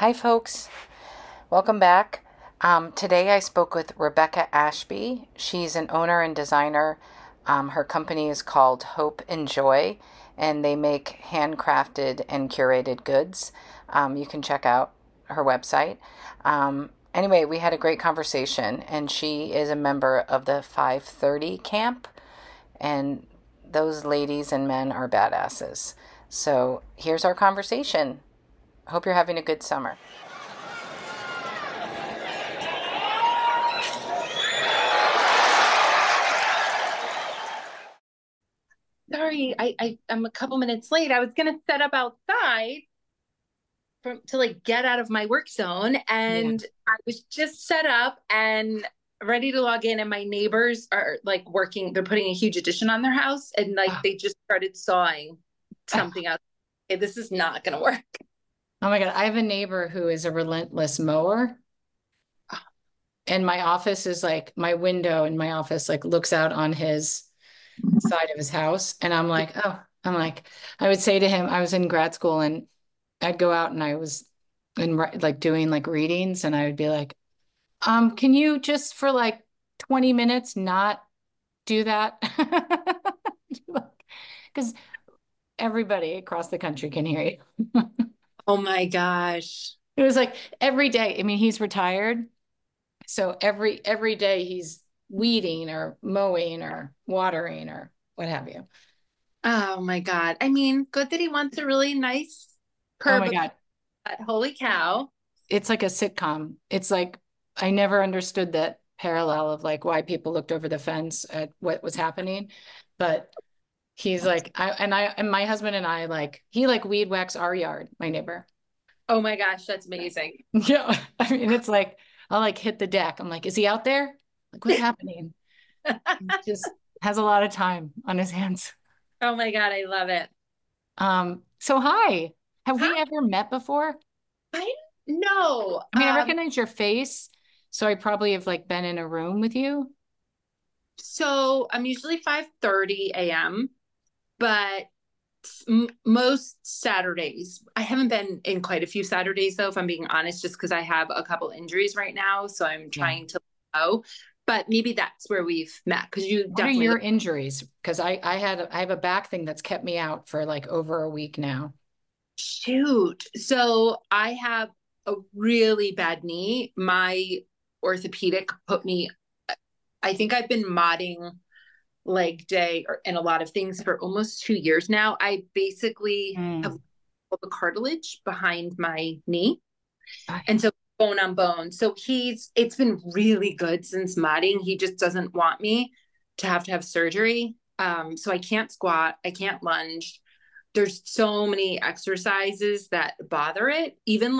Hi, folks. Welcome back. Today I spoke with Rebecca Ashby. She's an owner and designer. Her company is called Hope and Joy, and they make handcrafted and curated goods. You can check out her website. Anyway, we had a great conversation, and she is a member of the 530 camp, and those ladies and men are badasses. So here's our conversation. Hope you're having a good summer. Sorry, I'm a couple minutes late. I was gonna set up outside to like get out of my work zone, Yeah. and I was just set up and ready to log in, and my neighbors are like working. They're putting a huge addition on their house, and like Oh, they just started sawing something out. Okay, this is not gonna work. oh my God. I have a neighbor who is a relentless mower. And my office is like my window in my office, like looks out on his side of his house. And I would say to him, I was in grad school and I'd go out and I was in like doing like readings and I would be like, can you just for like 20 minutes not do that? Because everybody across the country can hear you. Oh my gosh. It was like every day. I mean, he's retired. So every day he's weeding or mowing or watering or what have you. Oh my God. I mean, good that he wants a really nice Oh my curb God. cut. Holy cow. It's like a sitcom. It's like I never understood that parallel of like why people looked over the fence at what was happening. But he's like I and my husband and I like he like weed whacks our yard, my neighbor. Oh my gosh, that's amazing. Yeah. I mean it's like I'll like hit the deck. I'm like, is he out there? Like what's happening? He just has a lot of time on his hands. Oh my God, I love it. So hi. Have Hi. we ever met before? I no. I mean, I recognize your face, so I probably have like been in a room with you. So I'm usually 5:30 a.m., but most Saturdays, I haven't been in quite a few Saturdays though, if I'm being honest, just because I have a couple injuries right now, so I'm Yeah. trying to go. But maybe that's where we've met because you What are definitely your look injuries? Because I have a back thing that's kept me out for like over a week now. shoot. So I have a really bad knee. My orthopedic put me, I think I've been modding leg day and a lot of things for almost 2 years now. I basically have Mm. the cartilage behind my knee. I- And so bone on bone. So it's been really good since modding. He just doesn't want me to have surgery. So I can't squat, I can't lunge. There's so many exercises that bother it. Even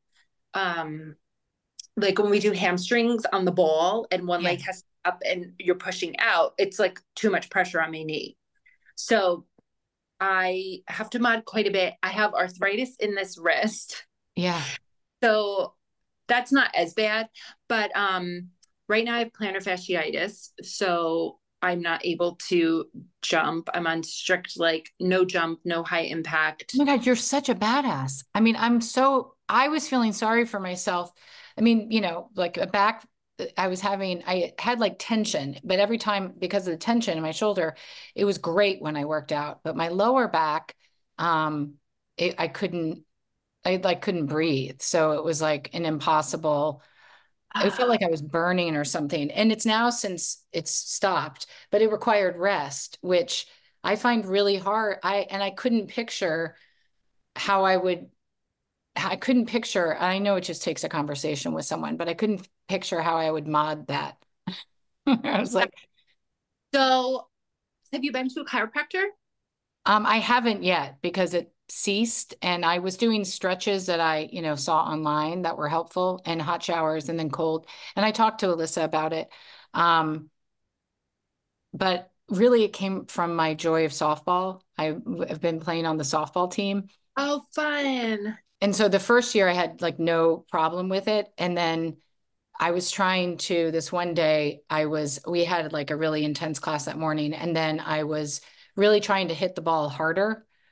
like when we do hamstrings on the ball and one Yeah. leg has up and you're pushing out, it's like too much pressure on my knee. So I have to mod quite a bit. I have arthritis in this wrist. Yeah. So that's not as bad. But right now I have plantar fasciitis. So I'm not able to jump. I'm on strict, like, no jump, no high Oh impact. my God, you're such a badass. I mean, I was feeling sorry for myself. I mean, like a back, I had like tension, but every time because of the tension in my shoulder, it was great when I worked out. But my lower back, um, I couldn't breathe. So it was like an impossible, it felt like I was burning or something. And it's now since it's stopped, but it required rest, which I find really hard. I couldn't picture how I couldn't picture, I know it just takes a conversation with someone, but I couldn't picture how I would mod that. I was like, So have you been to a chiropractor? I haven't yet because it ceased and I was doing stretches that I saw online that were helpful and hot showers and then cold. And I talked to Alyssa about it. Um, but really it came from my joy of softball. Have been playing on the softball team. Oh, fun. And so the first year I had like no problem with it. And then I was trying to, this one day, we had like a really intense class that morning. And then I was really trying to hit the ball harder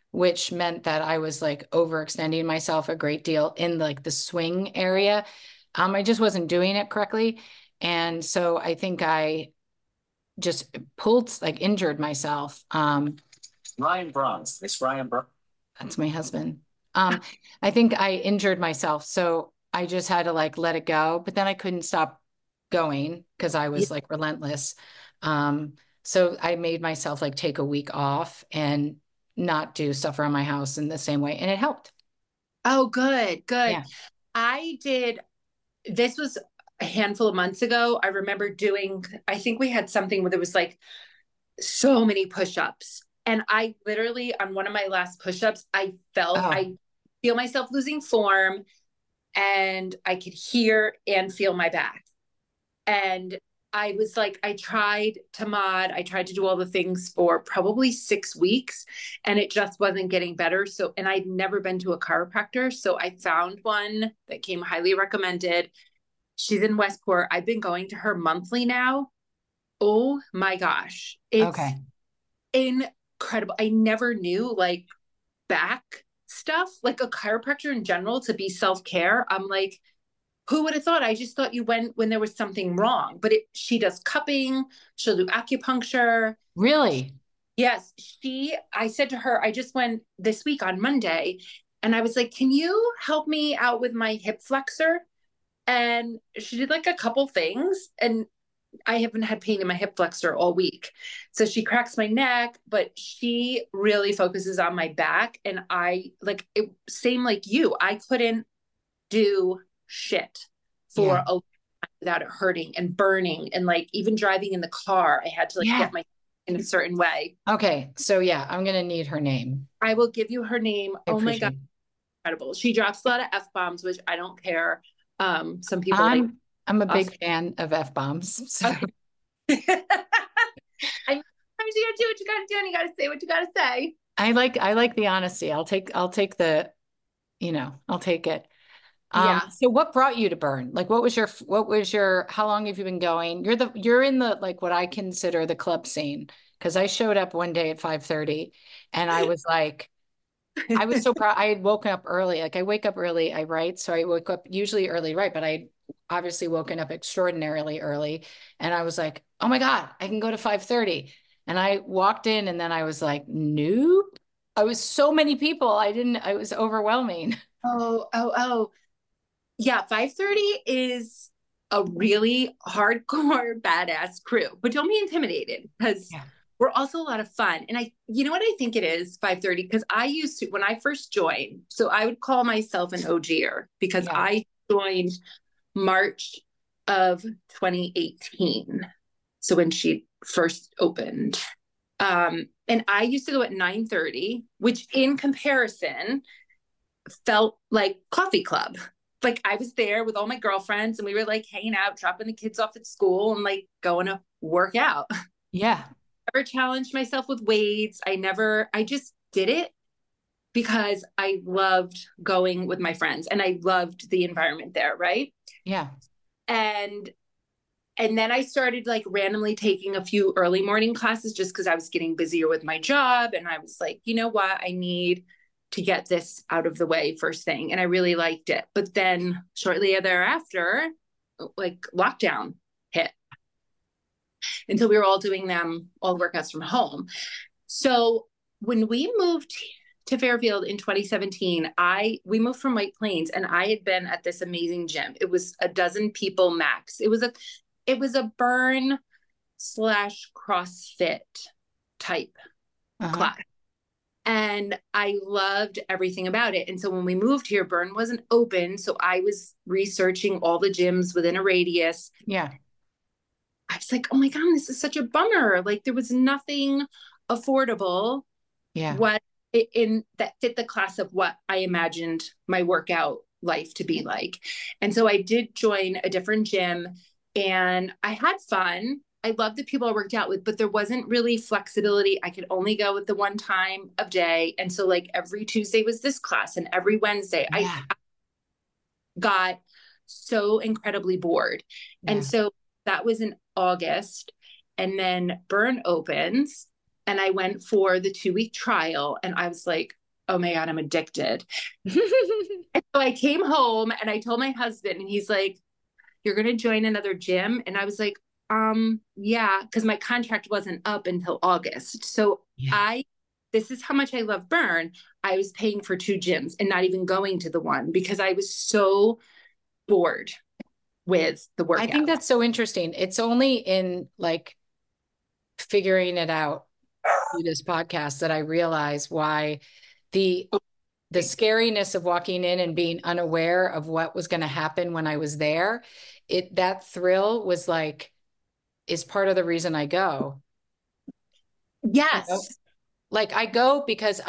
which meant that I was like overextending myself a great deal in like the swing area. I just wasn't doing it correctly. And so I think I just pulled, like injured myself. Ryan Bronze. It's Ryan Bronze. That's my husband. I think I injured myself. So I just had to like let it go, but then I couldn't stop going because I Yeah. was like relentless. Um, so I made myself like take a week off and not do stuff around my house in the same way. And it helped. Oh, good, good. Yeah. I did, this was a handful of months ago. I remember doing, I think we had something where there was like so many push-ups. And I literally, on one of my last push-ups, Oh, I feel myself losing form, and I could hear and feel my back. And I was like, I tried to do all the things for probably 6 weeks, and it just wasn't getting better. So, and I'd never been to a chiropractor. So I found one that came highly recommended. She's in Westport. I've been going to her monthly now. Oh my gosh. It's okay. incredible. I never knew like back stuff, like a chiropractor in general, to be self care. I'm like, who would have thought? I just thought you went when there was something wrong. But she does cupping, she'll do acupuncture. Really? Yes, I said to her, I just went this week on Monday, and I was like, can you help me out with my hip flexor? And she did like a couple things, and I haven't had pain in my hip flexor all week. So she cracks my neck, but she really focuses on my back. And I like it, same like you. I couldn't do shit Yeah. for a without it hurting and burning. And like even driving in the car, I had to like Yeah. get my in a certain way. Okay. So yeah, I'm gonna need her name. I will give you her name. I Oh my God, appreciate it. incredible. She drops a lot of F bombs, which I don't care. Some people like I'm a us. big fan of F-bombs. So Okay. I sometimes you gotta do what you gotta do, and you gotta say what you gotta say. I like the honesty. I'll take the, I'll take it. Yeah. So what brought you to Burn? Like what was your how long have you been going? You're in the like what I consider the club scene because I showed up one day at 5:30 and I was like I was so proud. I had woken up early. Like I wake up early, I write. So I woke up usually early, right? But I obviously woken up extraordinarily early. And I was like, oh my God, I can go to 5:30. And I walked in and then I was like, nope. I was so many people. I was overwhelming. Oh. Yeah, 5:30 is a really hardcore badass crew. But don't be intimidated, because Yeah. we're also a lot of fun. And you know what I think it is, 5:30? Because I used to, when I first joined, so I would call myself an OGer because Yeah. I joined March of 2018. So when she first opened. And I used to go at 9:30, which in comparison felt like coffee club. Like I was there with all my girlfriends, and we were like hanging out, dropping the kids off at school, and like going to work out. Yeah. I never challenged myself with weights. I just did it because I loved going with my friends, and I loved the environment there. Right. Yeah. And and then I started like randomly taking a few early morning classes just because I was getting busier with my job. And I was like, you know what? I need to get this out of the way first thing. And I really liked it. But then shortly thereafter, like lockdown hit. And so we were all doing all workouts from home. So when we moved to Fairfield in 2017, we moved from White Plains, and I had been at this amazing gym. It was a dozen people max. It was a burn slash CrossFit type Uh-huh. class. And I loved everything about it. And so when we moved here, Burn wasn't open. So I was researching all the gyms within a radius. Yeah. I was like, oh my God, this is such a bummer. Like there was nothing affordable Yeah. what in that fit the class of what I imagined my workout life to be like. And so I did join a different gym, and I had fun. I loved the people I worked out with, but there wasn't really flexibility. I could only go with the one time of day. And so like every Tuesday was this class, and every Wednesday Yeah. I got so incredibly bored. And Yeah. so that was in August. And then Burn opens, and I went for the 2-week trial, and I was like, oh my God, I'm addicted. And so I came home and I told my husband, and he's like, you're going to join another gym? And I was like, yeah, because my contract wasn't up until August. So Yeah. this is how much I love Burn. I was paying for 2 gyms and not even going to the one because I was so bored with the I think workout. that's so interesting. It's only in like figuring it out through this podcast that I realize why the the scariness of walking in and being unaware of what was going to happen when I was there, that thrill was like is part of the reason I go. You know? Yes. Like I go because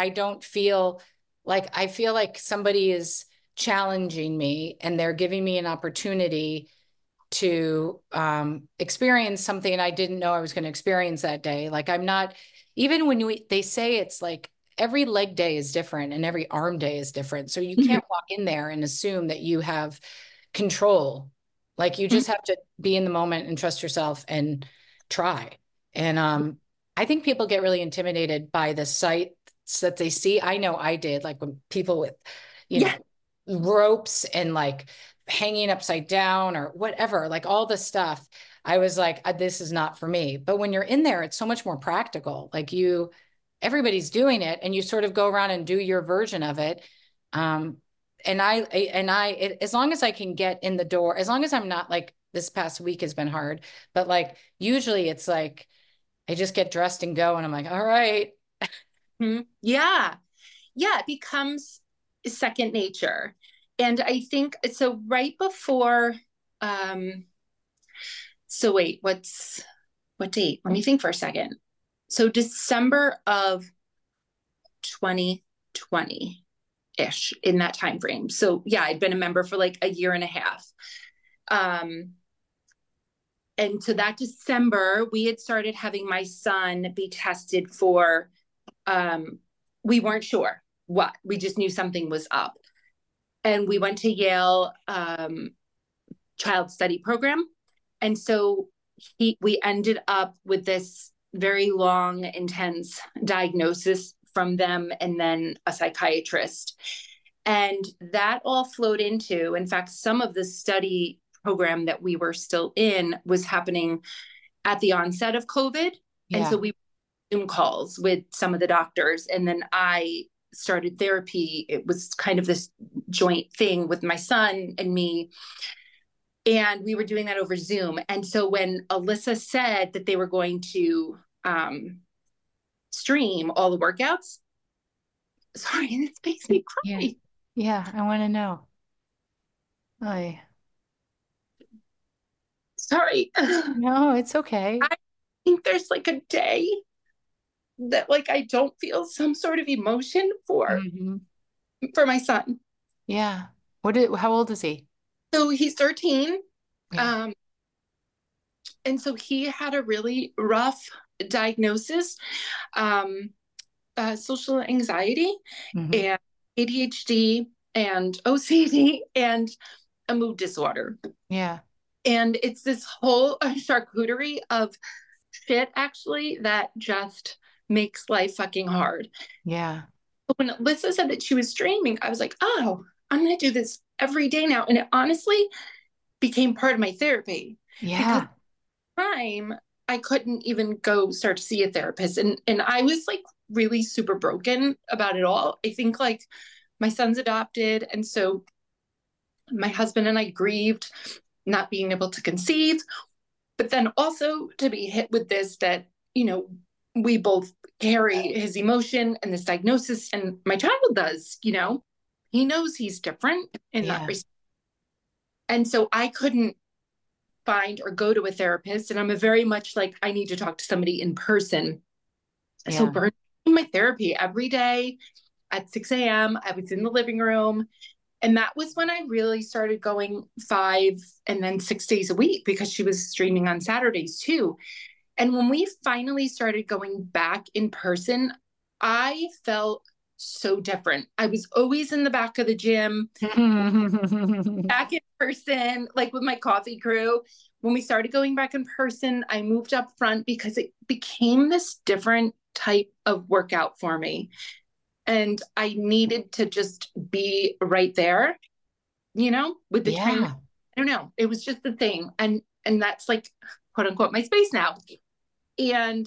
I feel like somebody is challenging me and they're giving me an opportunity to experience something I didn't know I was going to experience that day. Like I'm not, even when they say it's like every leg day is different and every arm day is different. So you Mhm. can't walk in there and assume that you have control. Like you Mhm. just have to be in the moment and trust yourself and try. And I think people get really intimidated by the sights that they see. I know I did, like when people with, you Yeah. know, ropes and like hanging upside down or whatever, like all the stuff. I was like, this is not for me. But when you're in there, it's so much more practical. Like everybody's doing it and you sort of go around and do your version of it. Um, as long as I can get in the door, as long as I'm not like this past week has been hard, but like usually it's like I just get dressed and go and I'm like, all right. Mhm. Yeah. Yeah. It becomes second nature. And I think so right before, um, so wait, what date? Let me think for a second. So December of 2020 ish, in that time frame. So yeah, I'd been a member for like a year and a half. Um, and so that December, we had started having my son be tested for, um, we weren't sure what, we just knew something was up. And we went to Yale child study program. And so we ended up with this very long, intense diagnosis from them and then a psychiatrist. And that all flowed into, in fact, some of the study program that we were still in was happening at the onset of COVID. And so Yeah. we Zoom calls with some of the doctors. And then I started therapy. It was kind of this joint thing with my son and me. And we were doing that over Zoom. And so when Alyssa said that they were going to stream all the workouts, sorry, this makes me Yeah. cry. Yeah. I want to know. I Sorry. No, it's okay. I think there's like a day that like I don't feel some sort of emotion Mhm. for my son. Yeah. How old is he? So he's 13. Yeah. Um, and so he had a really rough diagnosis, um, social anxiety Hmm. and ADHD and OCD and a mood disorder. Yeah. And it's this whole charcuterie of shit, actually, that just makes life fucking hard. Yeah. But when Lisa said that she was streaming, I was like, oh, I'm going to do this every day now. And it honestly became part of my therapy because Yeah. time I couldn't even go start to see a therapist. And I was like really super broken about it all. I think like my son's adopted. And so my husband and I grieved not being able to conceive, but then also to be hit with this that, we both carry his emotion and this diagnosis, and my child does, he knows he's different in that Yeah. respect. And so I couldn't find or go to a therapist. And I'm a very much like, I need to talk to somebody in person. So Yeah. Bert, my therapy every day at 6 a.m. I was in the living room. And that was when I really started going 5 and then 6 days a week because she was streaming on Saturdays too. And when we finally started going back in person, I felt so different. I was always in the back of the gym, back in person, like with my coffee crew. When we started going back in person, I moved up front because it became this different type of workout for me. And I needed to just be right there, with the trainer. Yeah. I don't know. It was just the thing. And that's like, quote unquote, my space now. And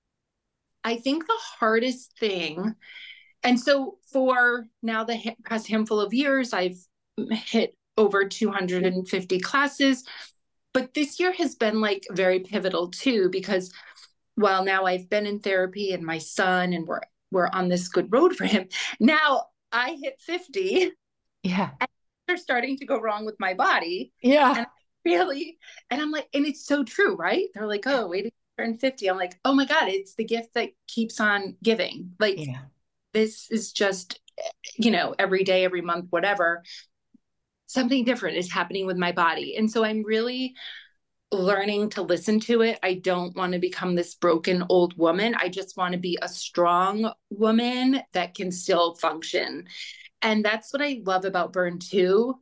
I think the hardest thing, and so for now, the past handful of years, I've hit over 250 classes. But this year has been like very pivotal too, because while now I've been in therapy and my son, and we're on this good road for him, now I hit 50 Yeah. and they're starting to go wrong with my body. Yeah. And really, and I'm like, and it's so true, right? They're like, oh, wait till you turn 50. I'm like, oh my God, it's the gift that keeps on giving. Like, Yeah. this is just, every day, every month, whatever, something different is happening with my body. And so I'm really learning to listen to it. I don't want to become this broken old woman. I just want to be a strong woman that can still function. And that's what I love about Burn too,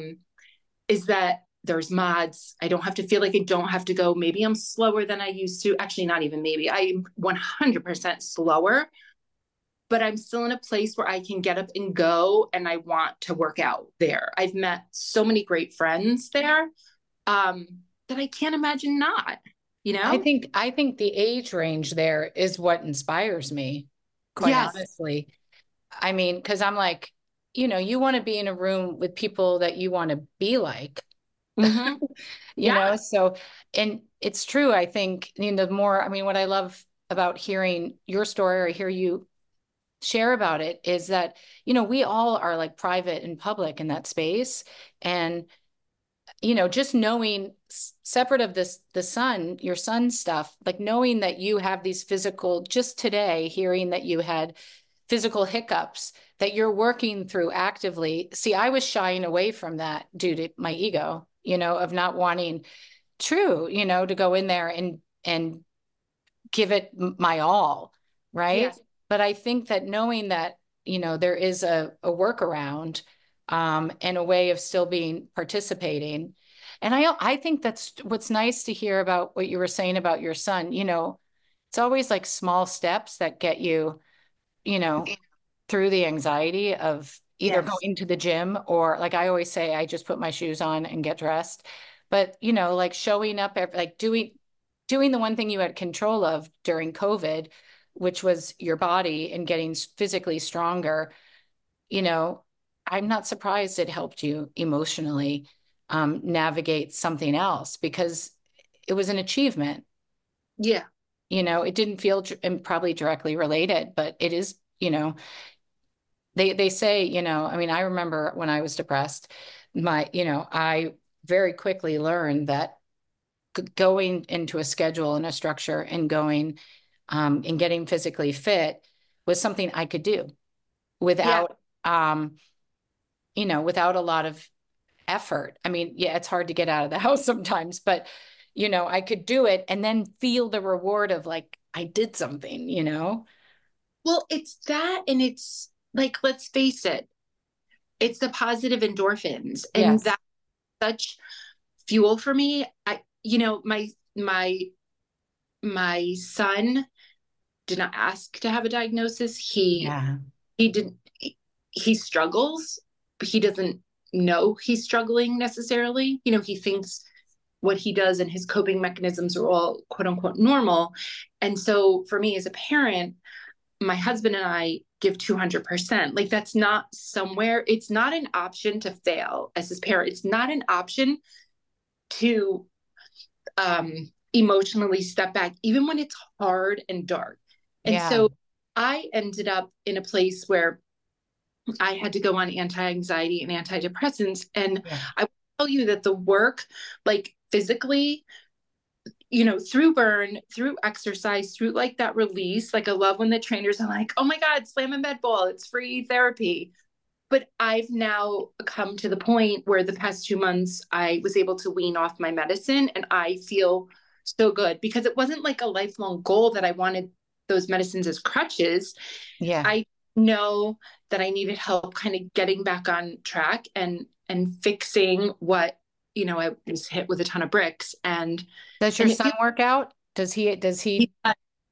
is that there's mods. I don't have to feel like I don't have to go. Maybe I'm slower than I used to. Actually, not even maybe. I'm 100% slower, but I'm still in a place where I can get up and go, and I want to work out there. I've met so many great friends there, that I can't imagine not, I think the age range there is what inspires me, quite Yes. honestly. I mean, because I'm like, you want to be in a room with people that you want to be like, Mm-hmm. Yeah. so, and it's true. I think, the more, I mean, what I love about hearing your story or hear you share about it is that, we all are like private and public in that space. And just knowing separate of this, your son stuff, like knowing that you have these physical, just today, hearing that you had physical hiccups that you're working through actively. See, I was shying away from that due to my ego, of not wanting to go in there and give it my all. Right. Yes. But I think that knowing that, there is a workaround, and a way of still being participating. And I think that's what's nice to hear about what you were saying about your son. It's always like small steps that get you, you know, through the anxiety of either Yes. going to the gym, or like I always say, I just put my shoes on and get dressed. But, like showing up, like doing the one thing you had control of during COVID, which was your body and getting physically stronger. you know, I'm not surprised it helped you emotionally, navigate something else, because it was an achievement. Yeah. It didn't feel and probably directly related, but it is, they say, I mean, I remember when I was depressed, I very quickly learned that going into a schedule and a structure and going, and getting physically fit was something I could do Yeah. without, without a lot of effort. I mean, yeah, it's hard to get out of the house sometimes, but I could do it and then feel the reward of like, I did something. Well, it's that, and it's like, let's face it, it's the positive endorphins, and Yes. that's such fuel for me. My son did not ask to have a diagnosis. Yeah. He didn't. He struggles, but he doesn't know he's struggling necessarily. He thinks what he does and his coping mechanisms are all quote unquote normal. And so for me as a parent, my husband and I give 200%. Like, that's not somewhere, it's not an option to fail as his parent. It's not an option to emotionally step back, even when it's hard and dark. And Yeah. so I ended up in a place where I had to go on anti-anxiety and antidepressants. And Yeah. I will tell you that the work, like physically, through burn, through exercise, through like that release, like I love when the trainers are like, oh my God, slam a med ball, it's free therapy. But I've now come to the point where the past 2 months, I was able to wean off my medicine, and I feel so good, because it wasn't like a lifelong goal that I wanted those medicines as crutches. Yeah. I know that I needed help kind of getting back on track and fixing what, I was hit with a ton of bricks. And Does your and it son feels work out? Does he, he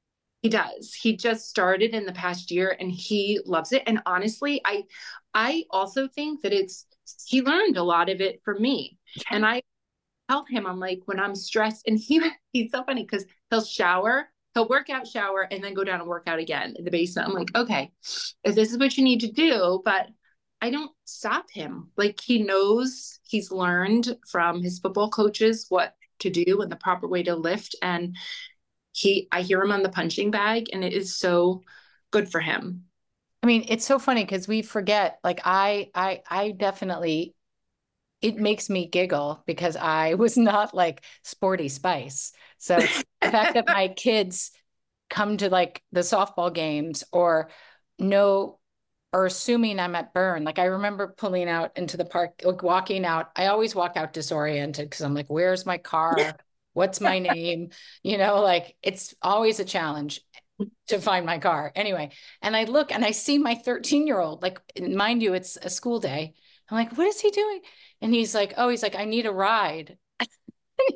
He does. He just started in the past year and he loves it. And honestly, I also think that he learned a lot of it from me. And I tell him, I'm like, when I'm stressed, and he's so funny because he'll work out, shower, and then go down and work out again in the basement. I'm like, okay, if this is what you need to do, but I don't stop him. Like, he knows, he's learned from his football coaches what to do and the proper way to lift. And I hear him on the punching bag, and it is so good for him. I mean, it's so funny because we forget, like I definitely, it makes me giggle because I was not like sporty spice. So the fact that my kids come to like the softball games or know or assuming I'm at Burn. Like I remember pulling out into the park, like walking out. I always walk out disoriented because I'm like, where's my car? What's my name? Like it's always a challenge to find my car. Anyway, and I look and I see my 13-year-old, like mind you, it's a school day. I'm like, what is he doing? And he's like, I need a ride. And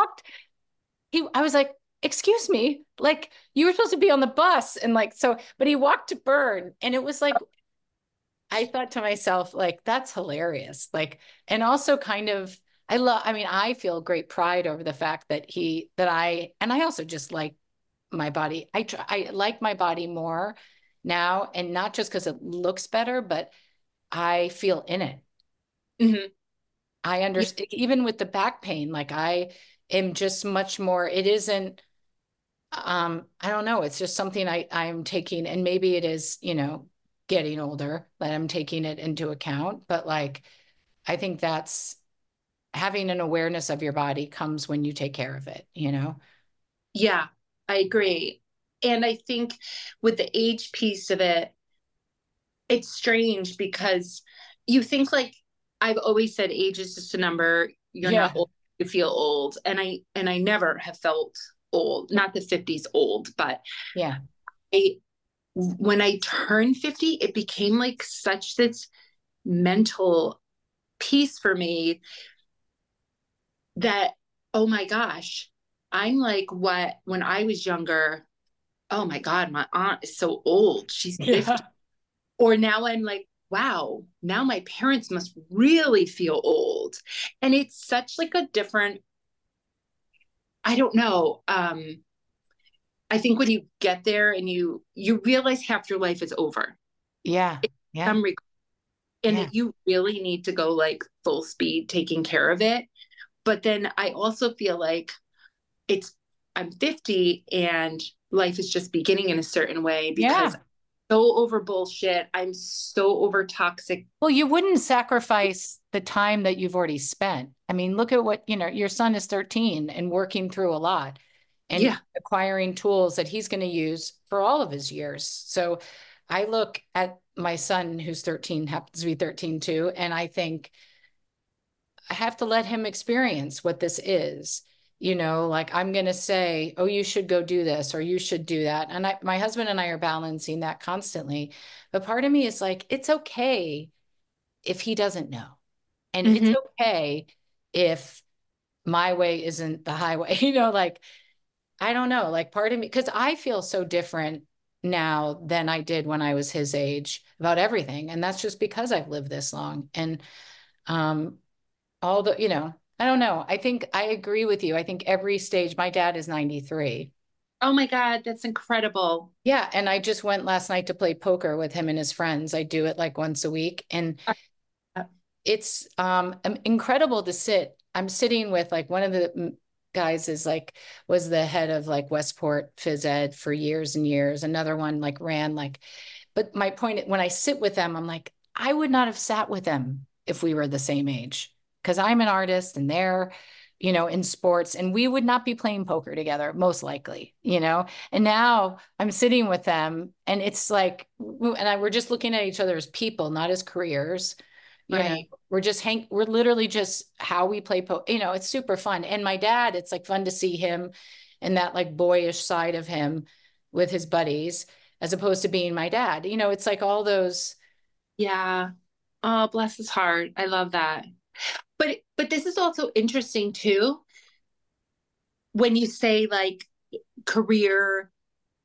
I was like, excuse me, like you were supposed to be on the bus. And like, so, but he walked to Burn and it was like, I thought to myself, like, that's hilarious. Like, and also kind of, I mean, I feel great pride over the fact that and I also just like my body. I like my body more now, and not just because it looks better, but I feel in it. Mm-hmm. I understand, even with the back pain, like I am just much more, it isn't, I don't know, it's just something I'm taking, and maybe it is, getting older that I'm taking it into account. But like, I think that's having an awareness of your body comes when you take care of it. Yeah, I agree. And I think with the age piece of it, it's strange because you think, like, I've always said age is just a number. You're Yeah. not old, you feel old. And I never have felt old. Not the 50s old, but Yeah. when I turned 50, it became like such this mental piece for me that, oh my gosh, I'm like what when I was younger. Oh my God, my aunt is so old. She's 50. Yeah. Or now I'm like, wow, now my parents must really feel old. And it's such like a different, I don't know. I think when you get there and you realize half your life is over. Yeah. Yeah. Some and Yeah. that you really need to go like full speed taking care of it. But then I also feel like it's I'm 50 and life is just beginning in a certain way because Yeah. I'm so over bullshit. I'm so over toxic. Well, you wouldn't sacrifice the time that you've already spent. I mean, look at what, your son is 13 and working through a lot and Yeah, acquiring tools that he's going to use for all of his years. So I look at my son who's 13, happens to be 13 too, and I think I have to let him experience what this is. Like I'm going to say, oh, you should go do this or you should do that. And my husband and I are balancing that constantly. But part of me is like, it's okay if he doesn't know. And it's mm-hmm. okay if my way isn't the highway, like, I don't know, like part of me, because I feel so different now than I did when I was his age about everything. And that's just because I've lived this long. And um, all the, I don't know. I think I agree with you. I think every stage, my dad is 93. Oh my God, that's incredible. Yeah. And I just went last night to play poker with him and his friends. I do it like once a week. And it's incredible to sit. I'm sitting with like one of the guys was the head of like Westport Phys Ed for years and years. Another one like ran like, but my point when I sit with them, I'm like, I would not have sat with them if we were the same age because I'm an artist and they're, in sports and we would not be playing poker together, most likely. And now I'm sitting with them and it's like, we're just looking at each other as people, not as careers. Right. We're literally just how we play it's super fun. And my dad, it's like fun to see him and that like boyish side of him with his buddies as opposed to being my dad. It's like all those. Yeah. Oh, bless his heart. I love that. But this is also interesting too when you say like career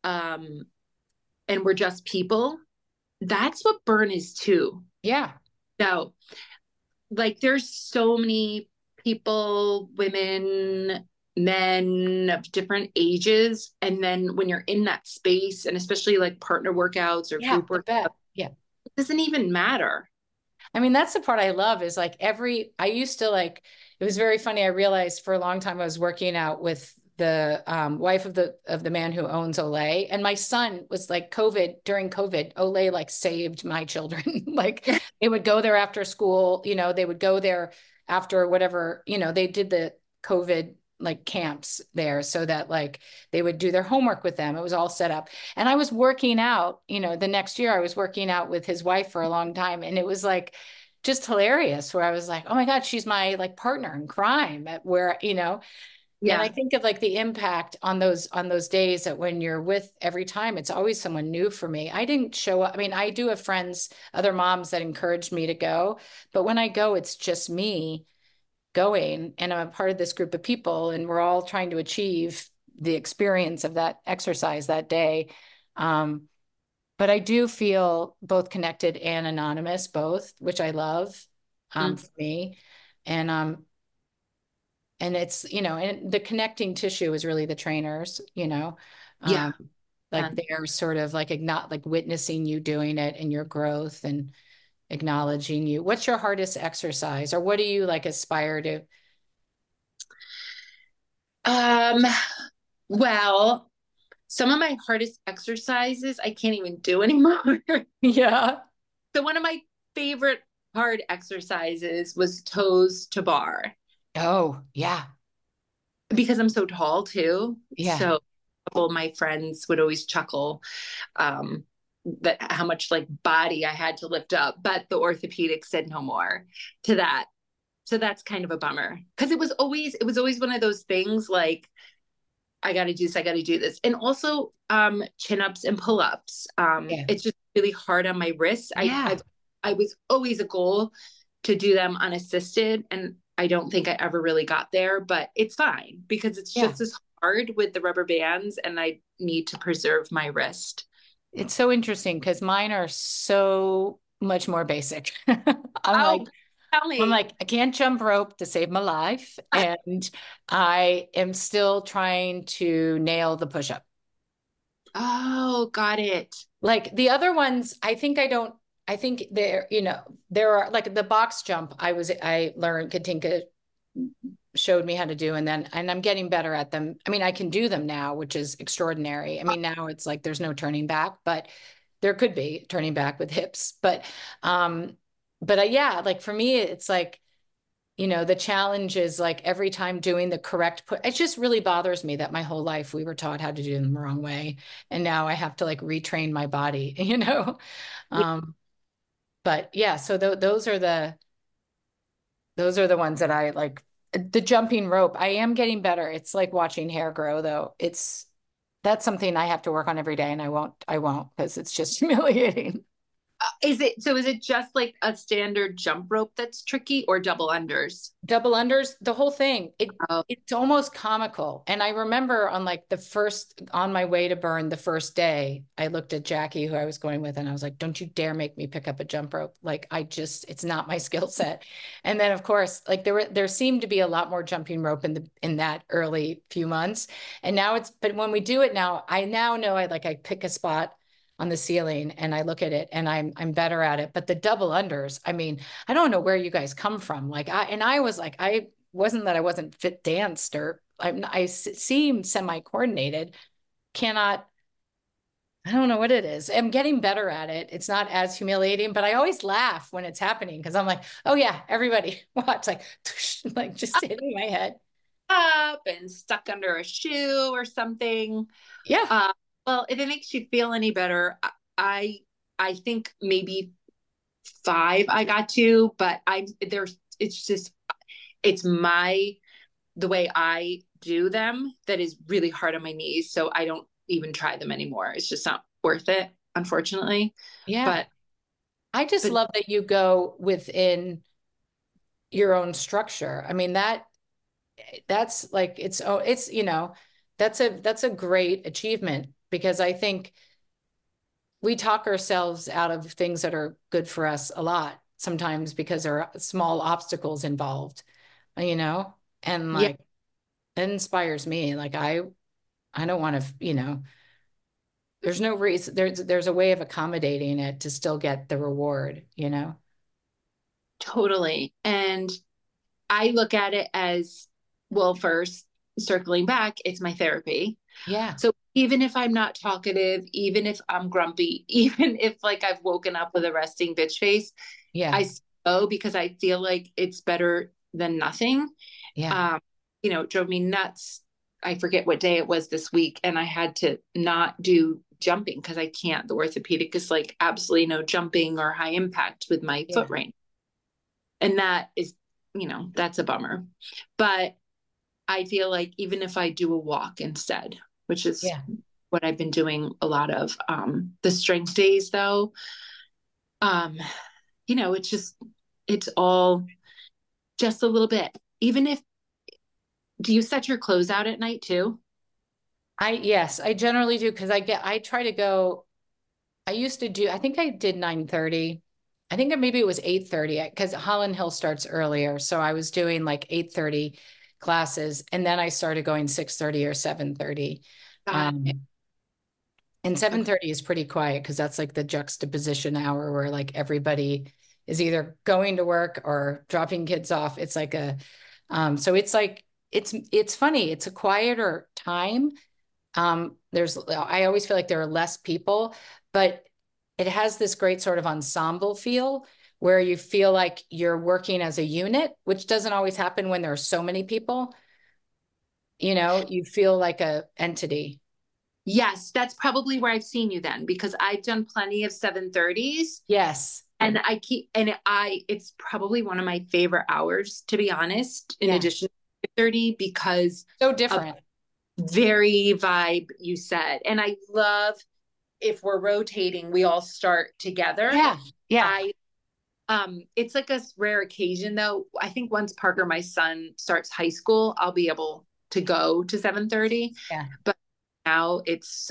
um, and we're just people, that's what burn is too. Yeah. So, like, there's so many people, women, men of different ages. And then when you're in that space, and especially like partner workouts or Yeah, group I workouts, bet. Yeah. it doesn't even matter. I mean, that's the part I love is like I used to like, it was very funny. I realized for a long time I was working out with the wife of the man who owns Olay. And my son was like during COVID, Olay like saved my children. Like they would go there after school, they would go there after whatever, they did the COVID like camps there so that like they would do their homework with them. It was all set up. And I was working out, the next year I was working out with his wife for a long time. And it was like just hilarious where I was like, oh my God, she's my like partner in crime at where, and I Yeah. think of like the impact on those days that when you're with every time, it's always someone new for me. I didn't show up. I mean, I do have friends, other moms that encouraged me to go, but when I go, it's just me going and I'm a part of this group of people and we're all trying to achieve the experience of that exercise that day. Um, but I do feel both connected and anonymous, both, which I love Mm. for me. And and it's, and the connecting tissue is really the trainers, Yeah. um, like they're sort of like not like witnessing you doing it and your growth and acknowledging you. What's your hardest exercise or what do you like aspire to? Um, well, some of my hardest exercises I can't even do anymore. Yeah. So one of my favorite hard exercises was toes to bar Oh, yeah. because I'm so tall too. Yeah. So a couple of my friends would always chuckle um, that how much like body I had to lift up, but the orthopedic said no more to that. So that's kind of a bummer because it was always one of those things like I got to do this, I got to do this, and also chin ups and pull ups. Yeah. It's just really hard on my wrists. Yeah. I was always a goal to do them unassisted, and I don't think I ever really got there, but it's fine because it's Yeah. just as hard with the rubber bands, and I need to preserve my wrist. It's so interesting because mine are so much more basic. I'm like, Oh, tell I'm me. like, I can't jump rope to save my life. And I am still trying to nail the push up. Oh, got it. Like the other ones, I think there are like the box jump. I learned Katinka showed me how to do and I'm getting better at them. I mean, I can do them now, which is extraordinary. I mean, now it's like there's no turning back, but there could be turning back with hips. Um, yeah, like for me, it's like, the challenge is like every time doing the correct put, it just really bothers me that my whole life we were taught how to do them the wrong way. And now I have to like retrain my body, Yeah. Um, but yeah, so those are the ones that I like. The jumping rope, I am getting better. It's like watching hair grow though. That's something I have to work on every day and I won't because it's just humiliating. Is it just like a standard jump rope that's tricky or double unders? Double unders, the whole thing. Oh, It's almost comical. And I remember on my way to Burn the first day, I looked at Jackie, who I was going with, and I was like, don't you dare make me pick up a jump rope. Like it's not my skill set. And then of course, like there seemed to be a lot more jumping rope in that early few months. And but when we do it now, I now know I pick a spot on the ceiling and I look at it and I'm better at it. But the double unders, I mean, I don't know where you guys come from. I was like, I wasn't that I wasn't fit danced or I seem semi coordinated. Cannot, I don't know what it is. I'm getting better at it. It's not as humiliating, but I always laugh when it's happening because I'm like, oh yeah, everybody watch like, like just hitting my head. up and stuck under a shoe or something. Yeah. Uh, well, if it makes you feel any better, I I think maybe five I got to, but I there's it's just it's my the way I do them that is really hard on my knees, so I don't even try them anymore. It's just not worth it, unfortunately. Yeah. But I just but love that you go within your own structure. I mean, that's like, that's a great achievement because I think we talk ourselves out of things that are good for us a lot sometimes because there are small obstacles involved, you know, and Yeah, like it inspires me. Like I don't want to, there's no reason there's a way of accommodating it to still get the reward, you know? totally. And I look at it as, well, first, circling back, it's my therapy. Yeah. So even if I'm not talkative, even if I'm grumpy, even if like I've woken up with a resting bitch face, Yeah. I go because I feel like it's better than nothing. Yeah. Um, it drove me nuts. I forget what day it was this week, and I had to not do jumping because I can't. The orthopedic is like absolutely no jumping or high impact with my foot Yeah. range. And that is, that's a bummer. But I feel like even if I do a walk instead, which is Yeah. what I've been doing a lot of, the strength days though, um, it's all just a little bit. Even if, do you set your clothes out at night too? Yes, I generally do because I try to go. I used to do, I think I did 9:30. I think maybe it was 8:30 because Holland Hill starts earlier. So I was doing like 8:30 classes and then I started going 6:30 or 7:30. Got it. Um, and Okay. 7:30 is pretty quiet because that's like the juxtaposition hour where like everybody is either going to work or dropping kids off. It's like so it's like, it's funny. It's a quieter time. I always feel like there are less people, but it has this great sort of ensemble feel where you feel like you're working as a unit, which doesn't always happen when there are so many people. You feel like a entity. Yes, that's probably where I've seen you then because I've done plenty of 7:30s Yes. and it's probably one of my favorite hours to be honest, in Yeah. addition to 30 because So of different. very vibe you said. And I love if we're rotating, we all start together. Yeah. Yeah. I It's like a rare occasion though. I think once Parker, my son, starts high school, I'll be able to go to 7:30. Yeah. But now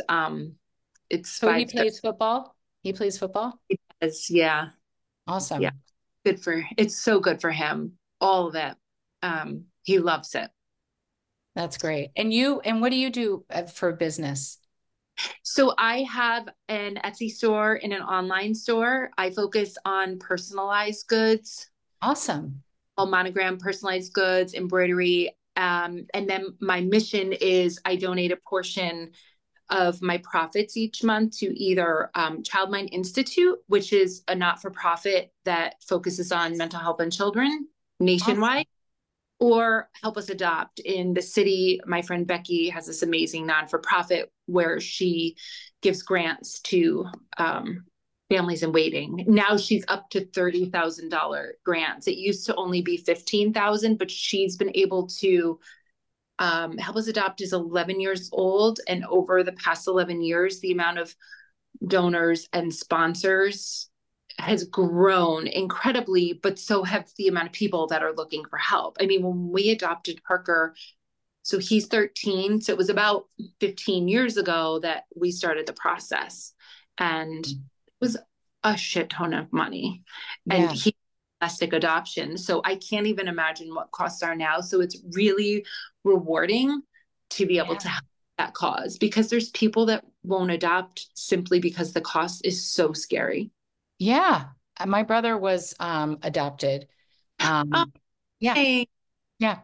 it's So he 5:30. plays football. He plays football. Yeah. Yeah. Awesome. It's so good for him. All of it. He loves it. That's great. And what do you do for business? So I have an Etsy store and an online store. I focus on personalized goods, Awesome. all monogram personalized goods, embroidery. And then my mission is I donate a portion of my profits each month to either Child Mind Institute, which is a not for profit that focuses on mental health in children nationwide, Awesome. or Help Us Adopt in the city. My friend Becky has this amazing non for profit where she gives grants to families in waiting. Now she's up to $30,000 grants. It used to only be 15,000, but she's been able to Help Us Adopt is 11 years old. And over the past 11 years, the amount of donors and sponsors has grown incredibly, but so have the amount of people that are looking for help. I mean, when we adopted Parker, so he's 13, so it was about 15 years ago that we started the process. And it was a shit ton of money. And Yeah. he domestic adoption. So I can't even imagine what costs are now. So it's really rewarding to be able Yeah. to help that cause because there's people that won't adopt simply because the cost is so scary. Yeah. My brother was adopted. Oh, Um, yeah. hey. Yeah.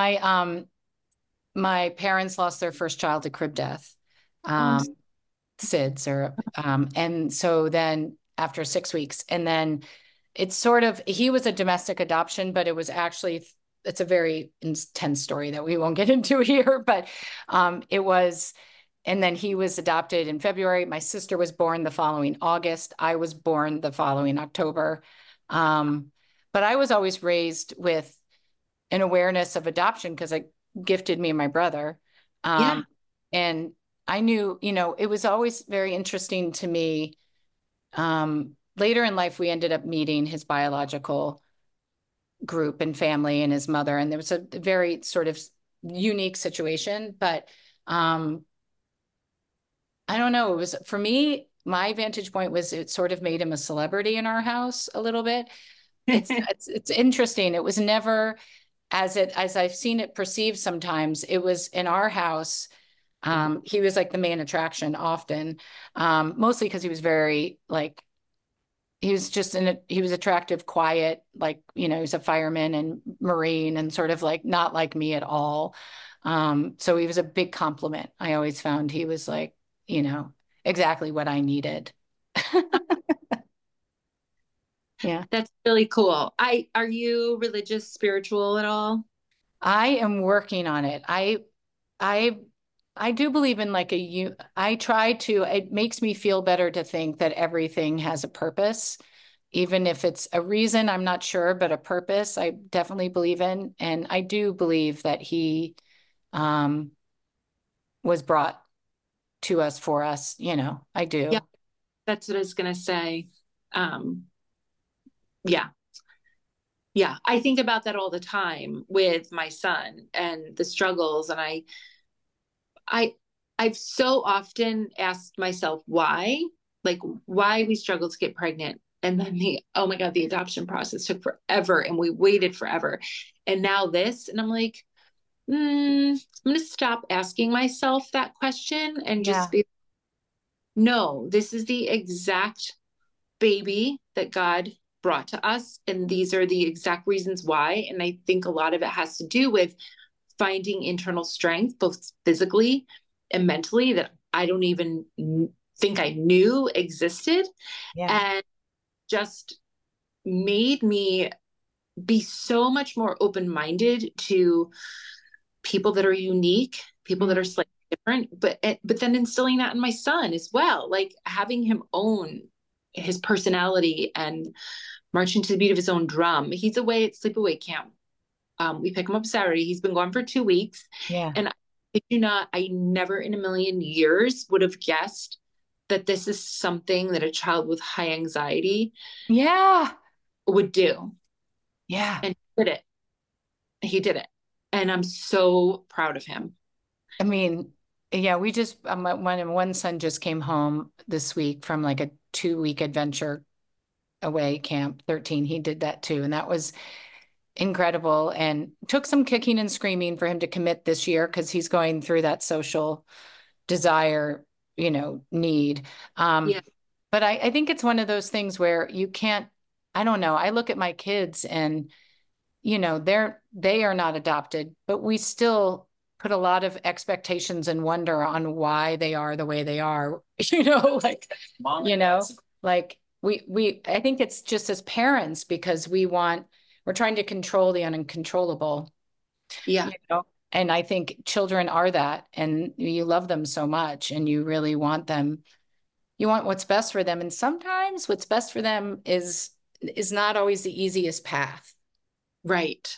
My parents lost their first child to crib death. Oh, SIDS and so then after 6 weeks, and then it's sort of, he was a domestic adoption, but it was actually, it's a very intense story that we won't get into here, but it was, and then he was adopted in February. My sister was born the following August. I was born the following October. But I was always raised with an awareness of adoption because I gifted me and my brother. yeah. And I knew, it was always very interesting to me. Later in life, we ended up meeting his biological group and family and his mother. And there was a very sort of unique situation, but I don't know. It was for me, my vantage point was it sort of made him a celebrity in our house a little bit. It's interesting. It was never as I've seen it perceived sometimes. It was in our house. He was like the main attraction often, mostly because he was very like he was just he was attractive, quiet, like, you know, he's a fireman and Marine and sort of like not like me at all. So he was a big compliment. I always found he was like, you know, exactly what I needed. Yeah. That's really cool. Are you religious, spiritual at all? I am working on it. I I do believe in like I try to, it makes me feel better to think that everything has a purpose, even if it's a reason, I'm not sure, but a purpose I definitely believe in. And I do believe that he um, was brought to us for us, you know, I Yeah, do. that's what I was gonna say. Um, yeah, yeah. I think about that all the time with my son and the struggles, and I, I've so often asked myself why, like why we struggle to get pregnant. And then oh my God, the adoption process took forever and we waited forever. And now this, and I'm like, I'm going to stop asking myself that question and just Yeah. be, no, this is the exact baby that God brought to us. And these are the exact reasons why. And I think a lot of it has to do with finding internal strength, both physically and mentally, that I don't even think I knew existed. Yeah. And just made me be so much more open minded to people that are unique, people that are Mm. slightly different, but then instilling that in my son as well, like having him own his personality and marching to the beat of his own drum. He's away at sleepaway camp. We pick him up Saturday. He's been gone for 2 weeks, Yeah. and I never in a million years would have guessed that this is something that a child with high anxiety Yeah. would do, Yeah. and he did it. He did it, and I'm so proud of him. I mean, yeah, we just one son just came home this week from like a 2 week adventure away camp, 13. He did that too. And that was incredible and took some kicking and screaming for him to commit this year because he's going through that social desire, you know, need. Yeah, But I think it's one of those things where you can't, I don't know. I look at my kids and, you know, they are not adopted, but we still put a lot of expectations and wonder on why they are the way they are, you know, like, Mom you and know, dad's like I think it's just as parents because we're trying to control the uncontrollable, yeah, you know, and I think children are that, and you love them so much and you really want them, you want what's best for them. And sometimes what's best for them is not always the easiest path. right,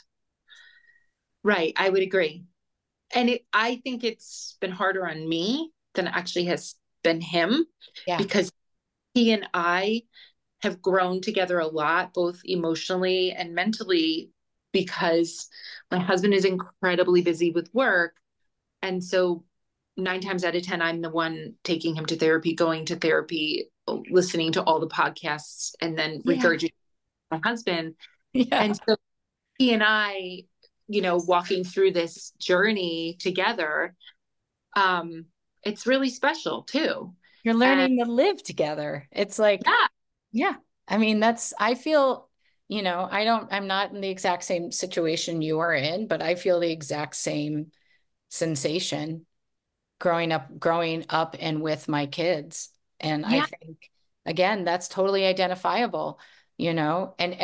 right. I would agree. And I think it's been harder on me than it actually has been him, Yeah. because he and I have grown together a lot, both emotionally and mentally, because my husband is incredibly busy with work. And so 9 times out of 10, I'm the one taking him to therapy, going to therapy, listening to all the podcasts, and then Yeah. regurgitating my husband. Yeah. And so he and I, walking through this journey together, um, it's really special too. You're And learning to live together. It's like, yeah, yeah. I mean, I feel, you know, I'm not in the exact same situation you are in, but I feel the exact same sensation growing up and with my kids. And I yeah, think, again, that's totally identifiable, you know, and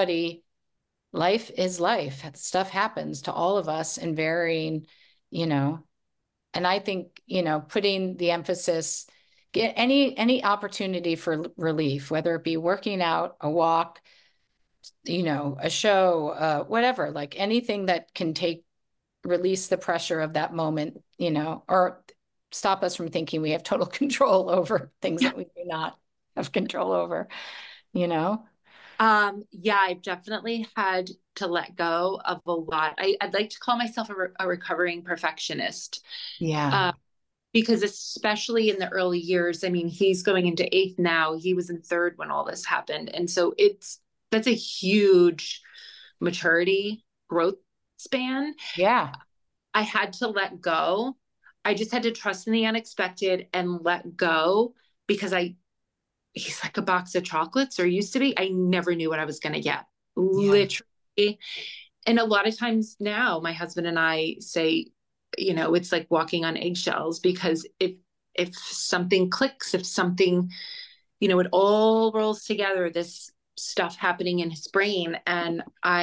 life is life. Stuff happens to all of us in varying, you know, and I think, you know, putting the emphasis, get any opportunity for relief, whether it be working out, a walk, you know, a show, whatever, like anything that can release the pressure of that moment, you know, or stop us from thinking we have total control over things yeah. that we do not have control over, you know? Yeah, I've definitely had to let go of a lot. I'd like to call myself a recovering perfectionist. Yeah. Uh, because especially in the early years, I mean, he's going into eighth now. He was in third when all this happened. And so that's a huge maturity growth span. Yeah. I had to let go. I just had to trust in the unexpected and let go because he's like a box of chocolates or used to be. I never knew what I was going to get. Yeah. Literally. And a lot of times now my husband and I say, it's like walking on eggshells because if something clicks, if something, it all rolls together, this stuff happening in his brain. And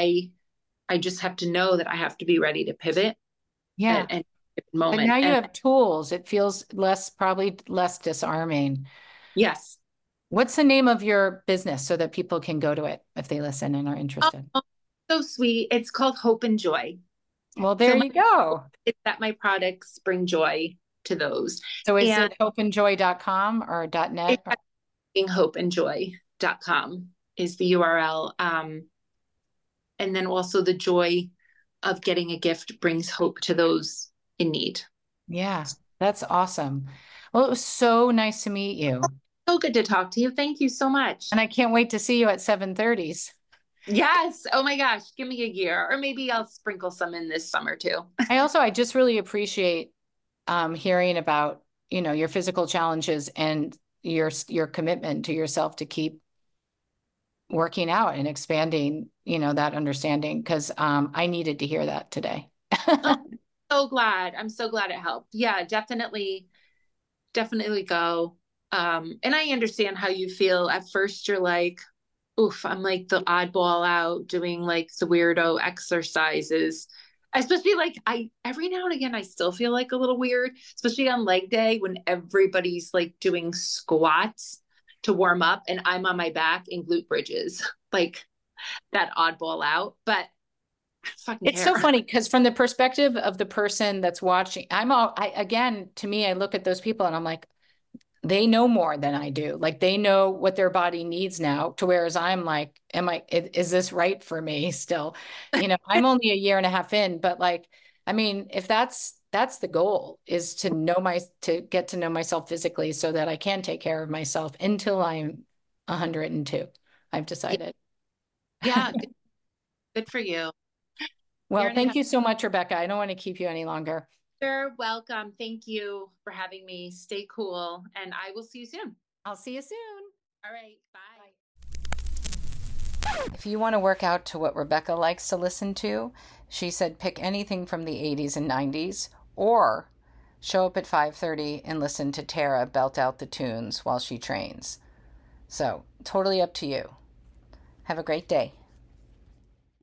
I just have to know that I have to be ready to pivot Yeah. and But moment. now you And have tools. It feels probably less disarming. yes. What's the name of your business so that people can go to it if they listen and are interested? Oh, so sweet. It's called Hope and Joy. Well, there So you go. it's that my products bring joy to those. So is And it hopeandjoy.com or .net? it's hopeandjoy.com is the URL. And then also the joy of getting a gift brings hope to those in need. Yeah, that's awesome. Well, it was so nice to meet you. So good to talk to you. Thank you so much. And I can't wait to see you at 7:30s. Yes. Oh my gosh. Give me a year. Or maybe I'll sprinkle some in this summer too. I just really appreciate hearing about, your physical challenges and your commitment to yourself to keep working out and expanding, that understanding because I needed to hear that today. Oh, so glad. I'm so glad it helped. Yeah, definitely go. And I understand how you feel. At first you're like, oof, I'm like the oddball out doing like the weirdo exercises. Especially like every now and again I still feel like a little weird, especially on leg day when everybody's like doing squats to warm up and I'm on my back in glute bridges, like that oddball out. But I fucking It's care. so funny because from the perspective of the person that's watching, again, to me, I look at those people and I'm like, they know more than I do. Like they know what their body needs now to whereas I'm like, is this right for me still? I'm only a year and a half in, but like, I mean, if that's the goal is to get to know myself physically so that I can take care of myself until I'm 102. I've decided. Yeah, good for you. Year Well, and a thank half. you so much, Rebecca. I don't want to keep you any longer. You're welcome. Thank you for having me. Stay cool, and I will see you soon. I'll see you soon. All right. Bye. If you want to work out to what Rebecca likes to listen to, she said pick anything from the 80s and 90s or show up at 5:30 and listen to Tara belt out the tunes while she trains. So, totally up to you. Have a great day.